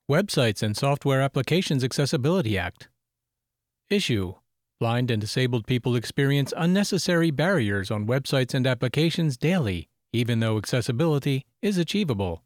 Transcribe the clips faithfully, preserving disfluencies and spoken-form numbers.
Websites and Software Applications Accessibility Act. Issue: Blind and disabled people experience unnecessary barriers on websites and applications daily, even though accessibility is achievable.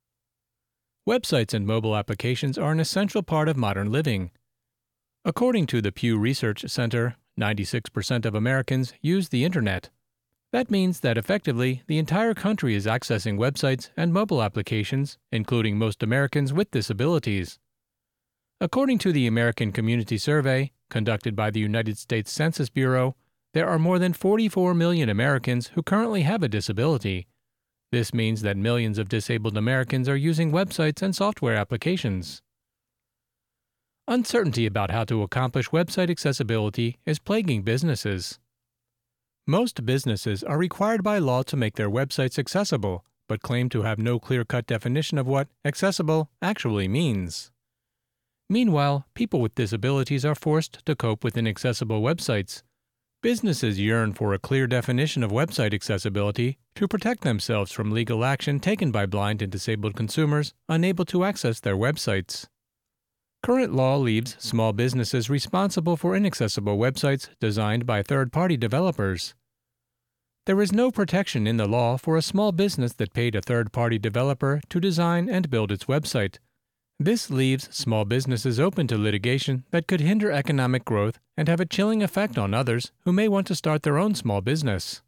Websites and mobile applications are an essential part of modern living. According to the Pew Research Center, ninety-six percent of Americans use the Internet. That means that effectively, the entire country is accessing websites and mobile applications, including most Americans with disabilities. According to the American Community Survey, conducted by the United States Census Bureau, there are more than forty-four million Americans who currently have a disability. This means that millions of disabled Americans are using websites and software applications. Uncertainty about how to accomplish website accessibility is plaguing businesses. Most businesses are required by law to make their websites accessible, but claim to have no clear-cut definition of what accessible actually means. Meanwhile, people with disabilities are forced to cope with inaccessible websites. Businesses yearn for a clear definition of website accessibility to protect themselves from legal action taken by blind and disabled consumers unable to access their websites. Current law leaves small businesses responsible for inaccessible websites designed by third-party developers. There is no protection in the law for a small business that paid a third-party developer to design and build its website. This leaves small businesses open to litigation that could hinder economic growth and have a chilling effect on others who may want to start their own small business.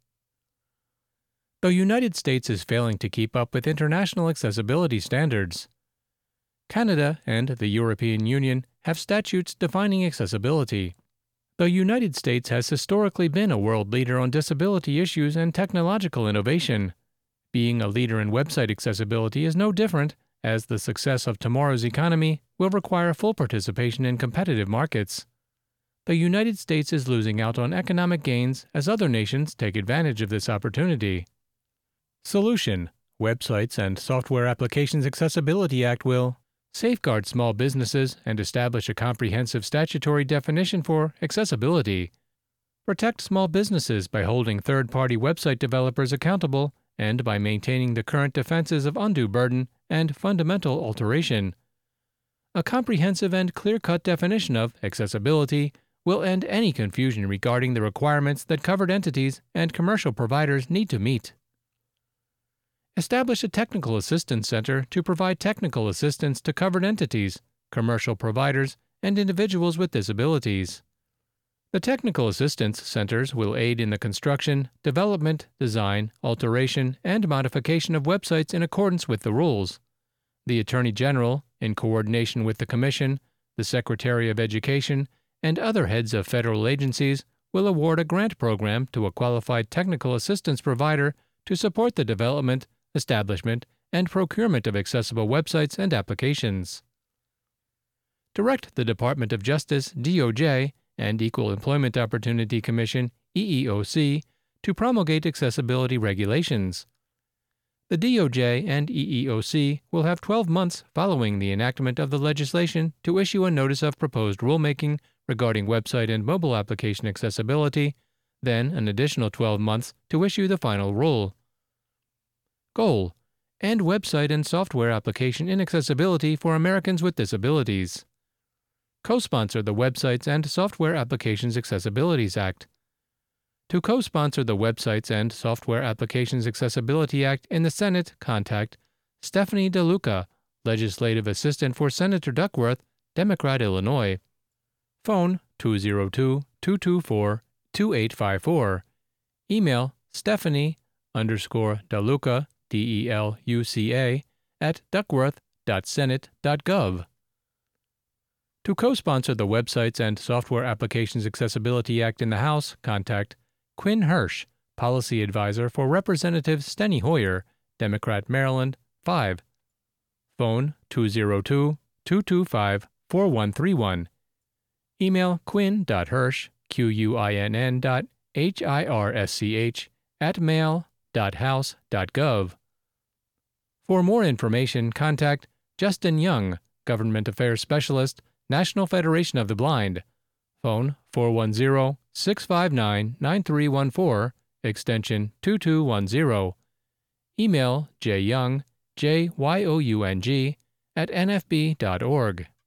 The United States is failing to keep up with international accessibility standards. Canada and the European Union have statutes defining accessibility. The United States has historically been a world leader on disability issues and technological innovation. Being a leader in website accessibility is no different, as the success of tomorrow's economy will require full participation in competitive markets. The United States is losing out on economic gains as other nations take advantage of this opportunity. Solution: Websites and Software Applications Accessibility Act will safeguard small businesses and establish a comprehensive statutory definition for accessibility, protect small businesses by holding third-party website developers accountable and by maintaining the current defenses of undue burden and fundamental alteration. A comprehensive and clear-cut definition of accessibility will end any confusion regarding the requirements that covered entities and commercial providers need to meet. Establish a technical assistance center to provide technical assistance to covered entities, commercial providers, and individuals with disabilities. The technical assistance centers will aid in the construction, development, design, alteration, and modification of websites in accordance with the rules. The Attorney General, in coordination with the Commission, the Secretary of Education, and other heads of federal agencies, will award a grant program to a qualified technical assistance provider to support the development, establishment, and procurement of accessible websites and applications. Direct the Department of Justice, D O J, and Equal Employment Opportunity Commission, E E O C, to promulgate accessibility regulations. The D O J and E E O C will have twelve months following the enactment of the legislation to issue a notice of proposed rulemaking regarding website and mobile application accessibility, then an additional twelve months to issue the final rule. Goal: End website and software application inaccessibility for Americans with disabilities. Co-sponsor the Websites and Software Applications Accessibilities Act. To co-sponsor the Websites and Software Applications Accessibility Act in the Senate, contact Stephanie DeLuca, Legislative Assistant for Senator Duckworth, Democrat, Illinois. Phone two oh two, two two four, two eight five four. Email Stephanie underscore DeLuca, D E L U C A, at duckworth dot senate dot gov. To co-sponsor the Websites and Software Applications Accessibility Act in the House, contact Quinn Hirsch, Policy Advisor for Representative Steny Hoyer, Democrat, Maryland, five. Phone two oh two, two two five, four one three one. Email quinn.hirsch, Q U I N N dot H I R S C H, at mail dot house dot gov. For more information, contact Justin Young, Government Affairs Specialist, National Federation of the Blind. Phone four one zero, six five nine, nine three one four, extension two two one zero. Email jyoung, J Y O U N G, at n f b dot org.